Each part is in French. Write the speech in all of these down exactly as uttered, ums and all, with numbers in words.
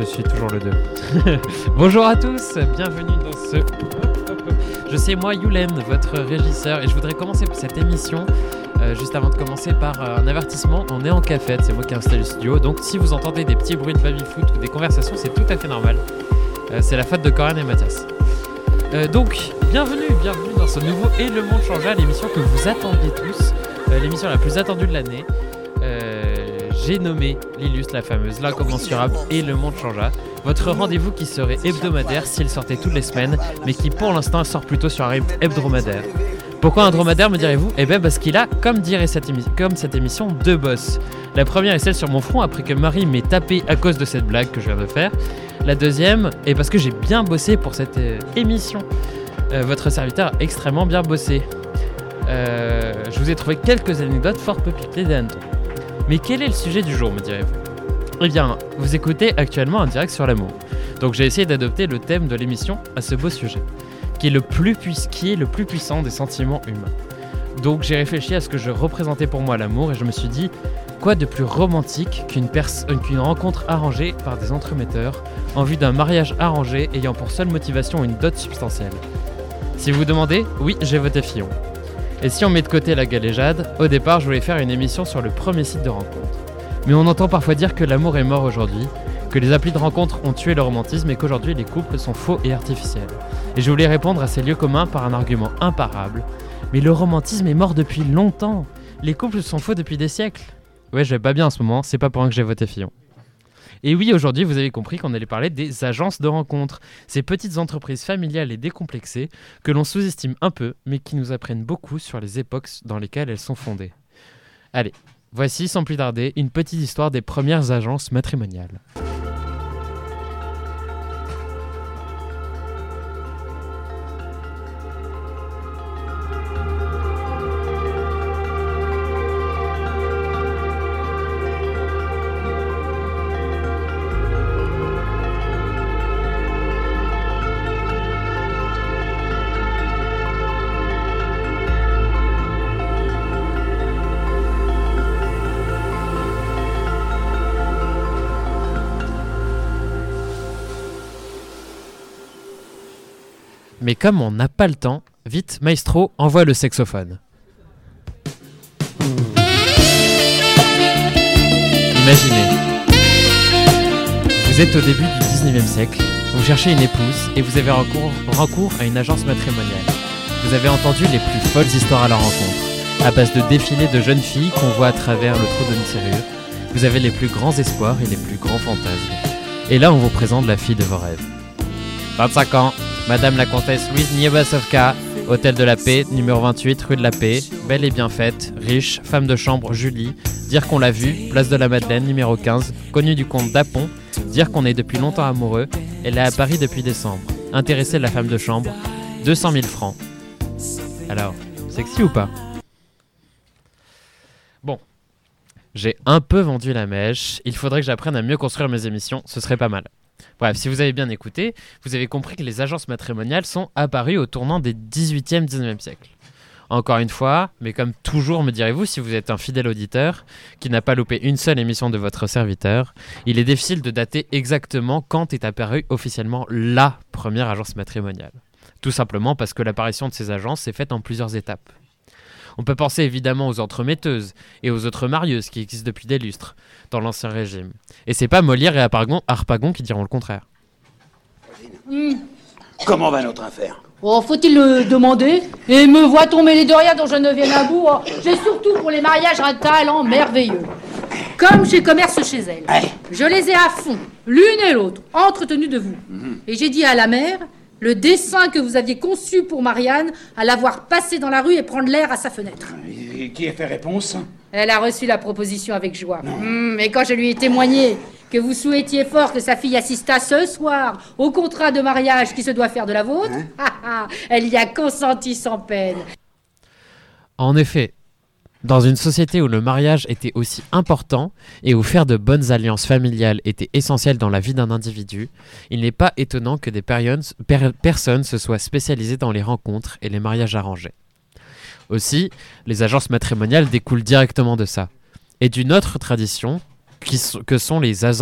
je suis toujours le deux. Bonjour à tous, bienvenue dans ce... Hop, hop, hop. Je suis moi, Yulen, votre régisseur, et je voudrais commencer cette émission, euh, juste avant de commencer, par euh, un avertissement. On est en cafette, c'est moi qui ai installé le studio, donc si vous entendez des petits bruits de baby-foot ou des conversations, c'est tout à fait normal. Euh, c'est la faute de Corinne et Mathias. Euh, donc, bienvenue, bienvenue dans ce nouveau Et le monde changea, l'émission que vous attendiez tous, euh, l'émission la plus attendue de l'année. Euh, j'ai nommé l'illustre, la fameuse, l'incommensurable Et le monde changea. Votre rendez-vous qui serait hebdomadaire s'il sortait toutes les semaines, mais qui pour l'instant sort plutôt sur un rythme hebdomadaire. Pourquoi un dromadaire, me direz-vous ? Eh bien parce qu'il a, comme dirait cette, émi- comme cette émission, deux bosses. La première est celle sur mon front après que Marie m'ait tapé à cause de cette blague que je viens de faire. La deuxième est parce que j'ai bien bossé pour cette euh, émission. Euh, votre serviteur a extrêmement bien bossé. Euh, je vous ai trouvé quelques anecdotes fort peu piquées des hannetons. Mais quel est le sujet du jour, me direz-vous ? Eh bien, vous écoutez actuellement un direct sur l'amour. Donc j'ai essayé d'adopter le thème de l'émission à ce beau sujet, qui est le plus, puis- qui est le plus puissant des sentiments humains. Donc j'ai réfléchi à ce que je représentais pour moi l'amour et je me suis dit, quoi de plus romantique qu'une, pers- qu'une rencontre arrangée par des entremetteurs en vue d'un mariage arrangé ayant pour seule motivation une dot substantielle. Si vous vous demandez, oui, j'ai voté Fillon. Et si on met de côté la galéjade, au départ je voulais faire une émission sur le premier site de rencontre. Mais on entend parfois dire que l'amour est mort aujourd'hui, que les applis de rencontre ont tué le romantisme et qu'aujourd'hui les couples sont faux et artificiels. Et je voulais répondre à ces lieux communs par un argument imparable. Mais le romantisme est mort depuis longtemps. Les couples sont faux depuis des siècles. Ouais, je vais pas bien en ce moment, c'est pas pour rien que j'ai voté Fillon. Et oui, aujourd'hui, vous avez compris qu'on allait parler des agences de rencontres, ces petites entreprises familiales et décomplexées que l'on sous-estime un peu, mais qui nous apprennent beaucoup sur les époques dans lesquelles elles sont fondées. Allez, voici, sans plus tarder, une petite histoire des premières agences matrimoniales. Mais comme on n'a pas le temps, vite, maestro, envoie le saxophone. Imaginez. Vous êtes au début du dix-neuvième siècle, vous cherchez une épouse et vous avez recours, recours à une agence matrimoniale. Vous avez entendu les plus folles histoires à la rencontre. À base de défilés de jeunes filles qu'on voit à travers le trou d'une serrure, vous avez les plus grands espoirs et les plus grands fantasmes. Et là, on vous présente la fille de vos rêves. vingt-cinq ans, Madame la comtesse Louise Niebasovka, hôtel de la Paix, numéro vingt-huit, rue de la Paix, belle et bien faite, riche, femme de chambre Julie, dire qu'on l'a vue, place de la Madeleine, numéro quinze, connue du comte d'Apon, dire qu'on est depuis longtemps amoureux, elle est à Paris depuis décembre, intéressée de la femme de chambre, deux cent mille francs. Alors, sexy ou pas ? Bon, j'ai un peu vendu la mèche, il faudrait que j'apprenne à mieux construire mes émissions, ce serait pas mal. Bref, si vous avez bien écouté, vous avez compris que les agences matrimoniales sont apparues au tournant des dix-huitième dix-neuvième siècle. Encore une fois, mais comme toujours, me direz-vous, si vous êtes un fidèle auditeur qui n'a pas loupé une seule émission de votre serviteur, il est difficile de dater exactement quand est apparue officiellement la première agence matrimoniale. Tout simplement parce que l'apparition de ces agences s'est faite en plusieurs étapes. On peut penser évidemment aux entremetteuses et aux autres marieuses qui existent depuis des lustres dans l'Ancien Régime. Et c'est pas Molière et Harpagon, Harpagon qui diront le contraire. Mmh. Comment va notre affaire ? Oh, faut-il le demander ? Et me voit-on mêler de rien dont je ne vienne à bout ? Oh, j'ai surtout pour les mariages un talent merveilleux. Comme j'ai commerce chez elle, ouais. Je les ai à fond, l'une et l'autre, entretenues de vous. Mmh. Et j'ai dit à la mère... Le dessin que vous aviez conçu pour Marianne, à la voir passer dans la rue et prendre l'air à sa fenêtre. Et qui a fait réponse ? Elle a reçu la proposition avec joie. Mmh, et quand je lui ai témoigné que vous souhaitiez fort que sa fille assistât ce soir au contrat de mariage qui se doit faire de la vôtre, hein elle y a consenti sans peine. En effet, dans une société où le mariage était aussi important et où faire de bonnes alliances familiales était essentiel dans la vie d'un individu, il n'est pas étonnant que des périons- per- personnes se soient spécialisées dans les rencontres et les mariages arrangés. Aussi, les agences matrimoniales découlent directement de ça, et d'une autre tradition qui so- que sont les, agen-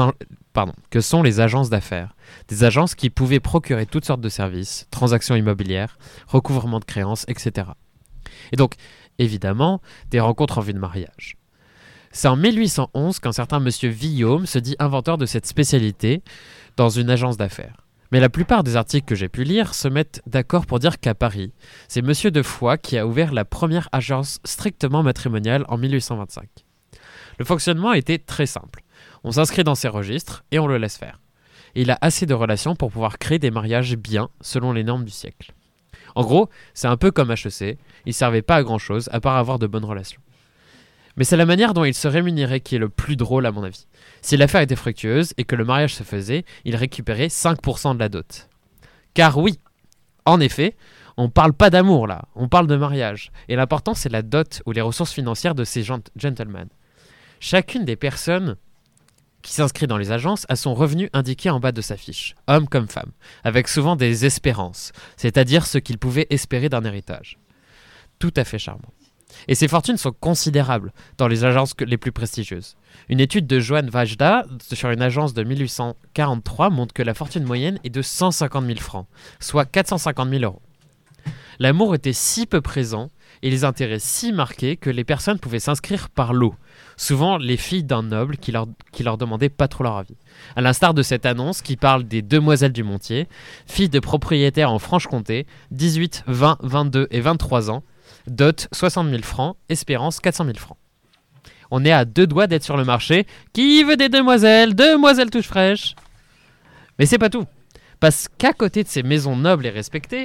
pardon, que sont les agences d'affaires. Des agences qui pouvaient procurer toutes sortes de services, transactions immobilières, recouvrement de créances, et cetera. Et donc, évidemment, des rencontres en vue de mariage. C'est en mille huit cent onze qu'un certain monsieur Villaume se dit inventeur de cette spécialité dans une agence d'affaires. Mais la plupart des articles que j'ai pu lire se mettent d'accord pour dire qu'à Paris, c'est monsieur de Foix qui a ouvert la première agence strictement matrimoniale en mille huit cent vingt-cinq. Le fonctionnement était très simple. On s'inscrit dans ses registres et on le laisse faire. Et il a assez de relations pour pouvoir créer des mariages bien selon les normes du siècle. En gros, c'est un peu comme H E C, il ne servait pas à grand chose à part avoir de bonnes relations. Mais c'est la manière dont il se rémunérait qui est le plus drôle à mon avis. Si l'affaire était fructueuse et que le mariage se faisait, il récupérait cinq pour cent de la dot. Car oui, en effet, on parle pas d'amour là, on parle de mariage. Et l'important c'est la dot ou les ressources financières de ces gent- gentlemen. Chacune des personnes qui s'inscrit dans les agences a son revenu indiqué en bas de sa fiche, homme comme femme, avec souvent des espérances, c'est-à-dire ce qu'il pouvait espérer d'un héritage. Tout à fait charmant. Et ces fortunes sont considérables dans les agences les plus prestigieuses. Une étude de Johan Vajda sur une agence de mille huit cent quarante-trois montre que la fortune moyenne est de cent cinquante mille francs, soit quatre cent cinquante mille euros. L'amour était si peu présent et les intérêts si marqués que les personnes pouvaient s'inscrire par lot, souvent les filles d'un noble qui leur, qui leur demandait pas trop leur avis. À l'instar de cette annonce qui parle des demoiselles du Montier, filles de propriétaires en Franche-Comté, dix-huit, vingt, vingt-deux et vingt-trois ans, dot soixante mille francs, espérance quatre cent mille francs. On est à deux doigts d'être sur le marché. Qui veut des demoiselles? Demoiselles touches fraîches. Mais c'est pas tout. Parce qu'à côté de ces maisons nobles et respectées,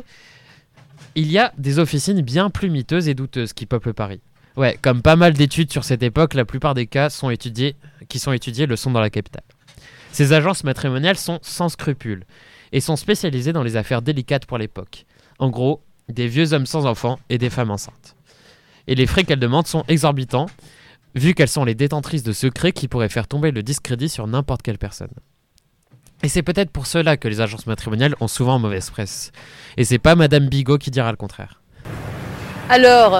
il y a des officines bien plus miteuses et douteuses qui peuplent Paris. Ouais, comme pas mal d'études sur cette époque, la plupart des cas sont étudiés, qui sont étudiés le sont dans la capitale. Ces agences matrimoniales sont sans scrupules et sont spécialisées dans les affaires délicates pour l'époque. En gros, des vieux hommes sans enfants et des femmes enceintes. Et les frais qu'elles demandent sont exorbitants, vu qu'elles sont les détentrices de secrets qui pourraient faire tomber le discrédit sur n'importe quelle personne. Et c'est peut-être pour cela que les agences matrimoniales ont souvent mauvaise presse. Et c'est pas Madame Bigot qui dira le contraire. Alors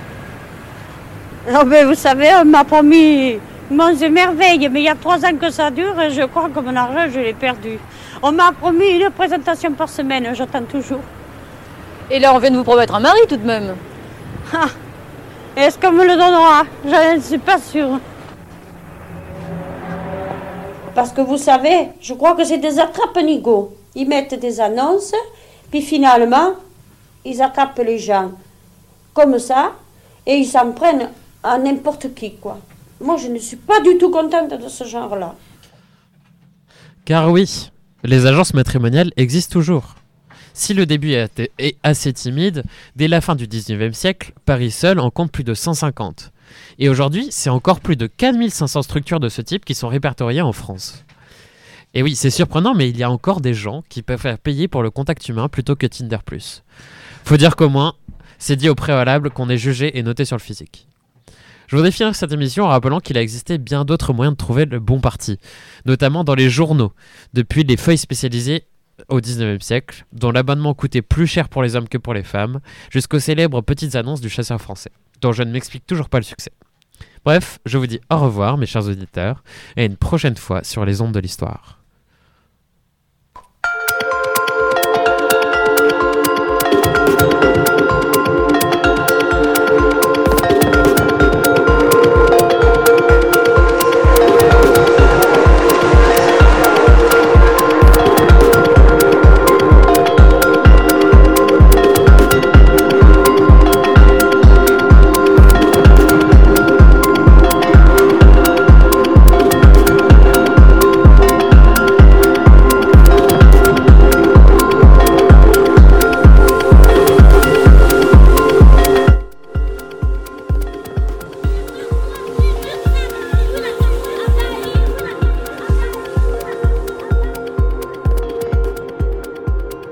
Oh ben, vous savez, on m'a promis Monts et merveilles, mais il y a trois ans que ça dure et je crois que mon argent, je l'ai perdu. On m'a promis une présentation par semaine, j'attends toujours. Et là, on vient de vous promettre un mari tout de même. Ah, est-ce qu'on me le donnera? Je ne suis pas sûre. Parce que vous savez, je crois que c'est des attrape-nigots. Ils mettent des annonces, puis finalement, ils attrapent les gens comme ça, et ils s'en prennent à n'importe qui, quoi. Moi, je ne suis pas du tout contente de ce genre-là. Car oui, les agences matrimoniales existent toujours. Si le début est assez timide, dès la fin du dix-neuvième siècle, Paris seul en compte plus de cent cinquante. Et aujourd'hui, c'est encore plus de quatre mille cinq cents structures de ce type qui sont répertoriées en France. Et oui, c'est surprenant, mais il y a encore des gens qui préfèrent payer pour le contact humain plutôt que Tinder plus. Faut dire qu'au moins, c'est dit au préalable qu'on est jugé et noté sur le physique. Je voudrais finir cette émission en rappelant qu'il a existé bien d'autres moyens de trouver le bon parti, notamment dans les journaux, depuis les feuilles spécialisées au dix-neuvième siècle, dont l'abonnement coûtait plus cher pour les hommes que pour les femmes, jusqu'aux célèbres petites annonces du chasseur français, dont je ne m'explique toujours pas le succès. Bref, je vous dis au revoir mes chers auditeurs, et à une prochaine fois sur les ondes de l'histoire.